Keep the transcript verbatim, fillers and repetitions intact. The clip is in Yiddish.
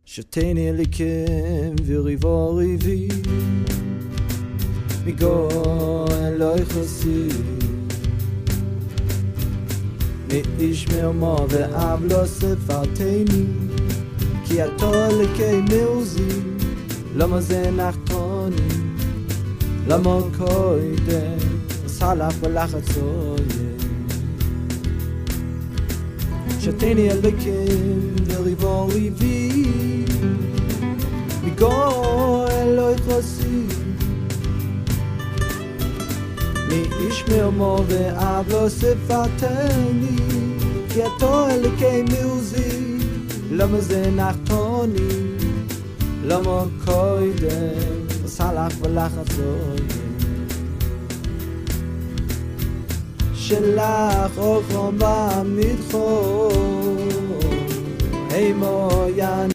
שתני אליכם וריבו ריבי מגו אלוהי חסי מאיש מאומו ואב לא ספרתני כי אתו אליקי מעוזי למה זה נחתוני למה קוידם סלח ולחצויה שתני אליכם וריבו ריבי מגו אלוהי חסי מאיש מאומו ואב לא ספרתני כי אתו אליקי מעוזי למה זה נחתוני למה קוידם סלח ולחצויה שלח אוכלום במדחו אימו